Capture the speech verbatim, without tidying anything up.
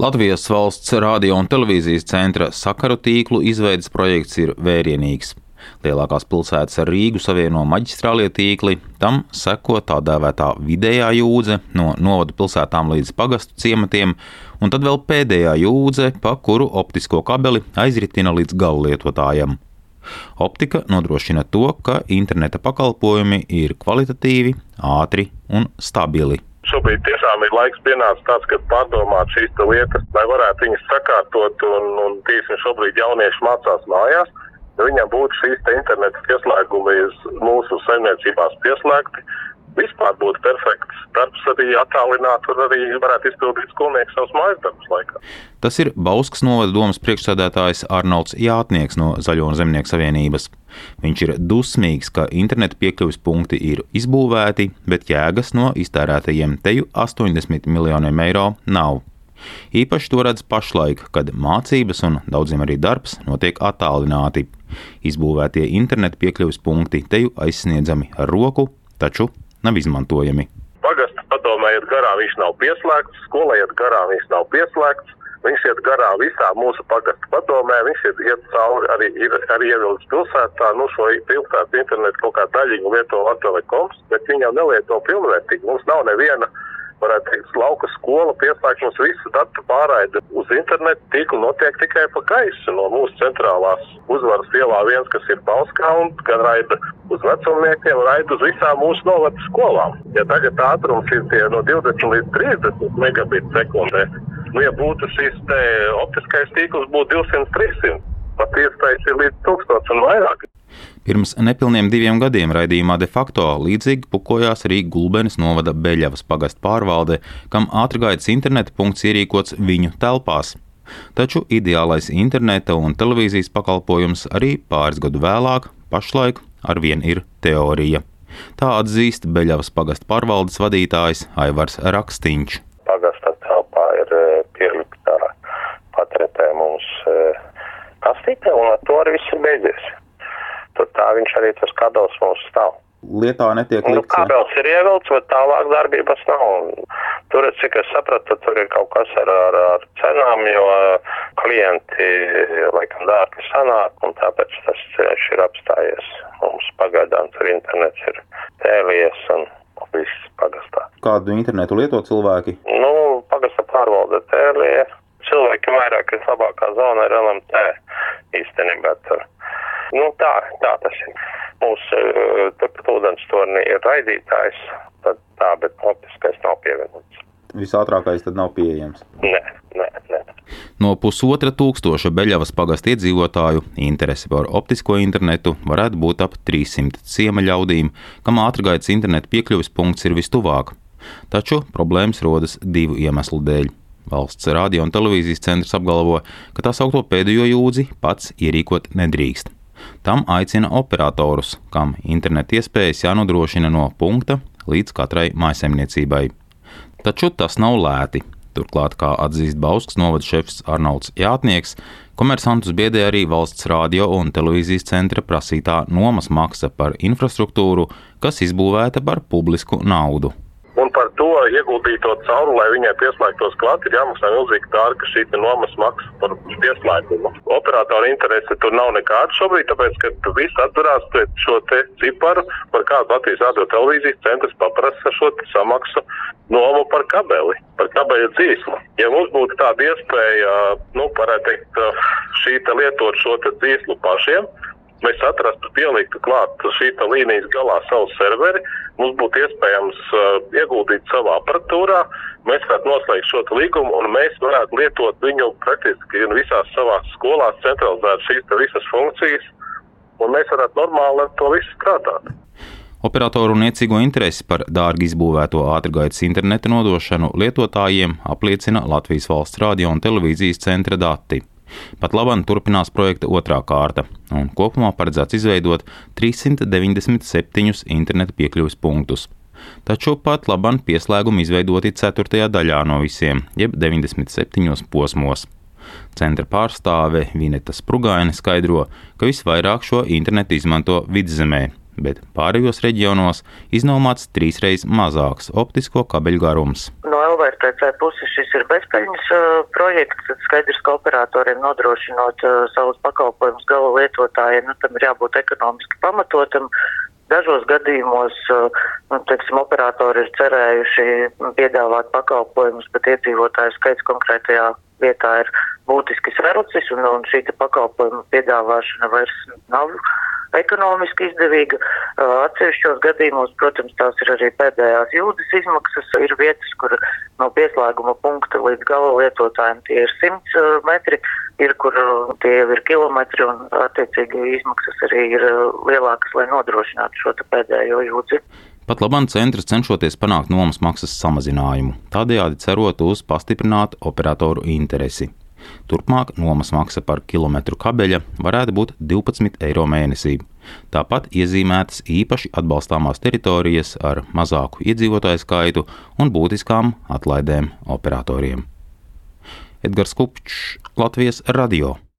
Latvijas valsts radio un televīzijas centra sakaru tīklu izveides projekts ir vērienīgs. Lielākās pilsētas ar Rīgu savieno maģistrālie tīkli, tam seko tā dēvētā vidējā jūdze no novadu pilsētām līdz pagastu ciematiem, un tad vēl pēdējā jūdze, pa kuru optisko kabeli aizritina līdz galvlietotājam. Optika nodrošina to, ka interneta pakalpojumi ir kvalitatīvi, ātri un stabili. Šobrīd tiešām ir laiks pienācis tāds, kad pārdomāt šīs lietas, lai varētu viņas sakārtot, un, un tieši šobrīd jaunieši mācās mājās, ja viņam būtu šīs te interneta pieslēgumi mūsu saimniecībās pieslēgti, vispār būtu perfekts darbs arī attālināt, un arī varētu izpildīt skolnieks savus mājas darbus laikā. Tas ir Bauskas novada domas priekšsēdētājs Arnolds Jātnieks no Zaļo un Zemnieku savienības. Viņš ir dusmīgs, ka interneta piekļuves punkti ir izbūvēti, bet jēgas no iztērētajiem teju astoņdesmit miljoniem eiro nav. Īpaši to redz pašlaik, kad mācības un daudziem arī darbs notiek attālināti. Izbūvētie interneta piekļuves punkti teju aizsniedzami ar roku, taču nav izmantojami. Pagasta padomē iet garām, viņš nav pieslēgts, skolai iet garām, viņš nav pieslēgts, viņš iet garām visā mūsu pagasta padomē, viņš iet, iet cauri arī, ir, arī ievildes pilsētā, nu šo pilsētas internetu kaut kā daļiņu lieto Latelekoms, bet viņam nelieto pilnvērtīgi. Mums nav neviena, varētu teikt, lauka skola pieslēgt, mums visu datu pārraide uz internetu tīklu notiek tikai pa gaisu no mūsu centrālās uzvaras ielā viens, kas ir Bauskā, un gan raida uz vecumniekiem, raida uz visām mūsu novada skolām. Ja tagad ātrums ir tie no divdesmit līdz trīsdesmit megabit sekundē, nu ja būtu šis te optiskais tīkls būtu divsimt trīsimt, pat iespējas ir līdz tūkstots un vairāk. Pirms nepilniem diviem gadiem raidījumā de facto līdzīgi pukojās arī Gulbenes novada Beļavas pagasta pārvalde, kam ātrgaitas interneta punkts ierīkots viņu telpās. Taču ideālais interneta un televīzijas pakalpojums arī pāris gadu vēlāk pašlaik arvien ir teorija. Tā atzīst Beļavas pagasta pārvaldes vadītājs Aivars Rakstiņš. Pagasta telpā ir pielikta patretē mums kastītē, un ar to arī viss ir beidzies. Tur tā viņš arī tas kabels mums stāv. Lietā netiek likts. Nu, kabels ir ievilts, bet tālāk darbības nav. Tur, cik es sapratu, tur ir kaut kas ar, ar, ar cenām, jo klienti laikam dārgi sanāk, un tāpēc tas ceļš ir apstājies. Mums pagaidām tur internets ir tēlies un viss pagastā. Kādu internetu lieto cilvēki? Nu, pagasta pārvalde tēlie. Cilvēki vairāk ir labākā zona ir L M T īstenībā tur. Nu tā, tā tas ir. Mūsu turpat ūdens tornī ir raidītājs, tad tā, bet optiskais nav pievienots. Visātrākais tad nav pieejams? Nē, nē, nē. No pusotra tūkstoša Beļavas pagasta iedzīvotāju interesi par optisko internetu varētu būt ap trīssimt ciema ļaudīm, kam ātrgaitas interneta piekļuves punkts ir vistuvāk. Taču problēmas rodas divu iemeslu dēļ. Valsts radio un televīzijas centrs apgalvo, ka tā saukto pēdējo jūdzi pats ierīkot nedrīkst. Tam aicina operatorus, kam interneta iespējas jānodrošina no punkta līdz katrai mājsaimniecībai. Taču tas nav lēti. Turklāt, kā atzīst Bauskas novada šefs Arnolds Jātnieks, komersantus biedē arī valsts radio un televīzijas centra prasītā nomas maksa par infrastruktūru, kas izbūvēta par publisku naudu. Un par to ieguldīto cauru, lai viņai pieslēgtos klāt, ir jāmaksā milzīgi dārga šī nomas maksa par pieslēgumu. Operatora interese tur nav nekāda šobrīd, tāpēc, ka viss atturās pret šo te ciparu, par kādu Latvijas radio televīzijas centrs paprasa šo samaksu nomu par kabeli, par kabeļa dzīslu. Ja mums būtu tāda iespēja, nu, varētu teikt, šī te lietot šo te dzīslu pašiem, mēs atrastu, pieliktu klāt šīta līnijas galā savu serveri, mums būtu iespējams uh, ieguldīt savā aparatūrā, mēs varētu noslēgt šo līgumu un mēs varētu lietot viņu praktiski visās savās skolās, centralizēt šīs visas funkcijas, un mēs varētu normāli ar to visu strādāt. Operatoru niecīgo interesi par dārgi izbūvēto ātrgaitas interneta nodošanu lietotājiem apliecina Latvijas valsts radio un televīzijas centra dati. Pat labāk turpinās projekta otrā kārta, un kopumā paredzēts izveidot trīssimt deviņdesmit septiņus interneta piekļuves punktus. Taču pat labāk pieslēgumi izveidoti ceturtajā daļā no visiem, jeb deviņdesmit septiņos posmos. Centra pārstāve Vineta Sprugaine skaidro, ka visvairāk šo internetu izmanto Vidzemē, bet pārējos reģionos iznomāts trīsreiz mazāks optisko kabeļu garums. No L V R T C puses šis ir bezpeļņas uh, projekts, tad skaidrs, ka operatoriem nodrošinot uh, savus pakalpojumus gala lietotājiem, nu, tam ir jābūt ekonomiski pamatotam. Dažos gadījumos, nu, teiksim, operatori ir cerējuši piedāvāt pakalpojumus, bet iedzīvotāju skaits konkrētajā vietā ir būtiski sarucis, un, un šī pakalpojuma piedāvāšana vairs nav ekonomiski izdevīga. Atsevišķos gadījumos, protams, tās ir arī pēdējās jūdzes izmaksas. Ir vietas, kur no pieslēguma punkta līdz gala lietotājiem tie ir simts metri, ir, kur tie jau ir kilometri, un attiecīgi izmaksas arī ir lielākas, lai nodrošinātu šo pēdējo jūdzi. Pat labam centrs cenšoties panākt nomas maksas samazinājumu, tādējādi cerot uz pastiprinātu operatoru interesi. Turpmāk nomas maksa par kilometru kabeļa varētu būt divpadsmit eiro mēnesī. Tāpat iezīmētas īpaši atbalstāmās teritorijas ar mazāku iedzīvotāju skaitu un būtiskām atlaidēm operatoriem. Edgars Kupčs, Latvijas radio.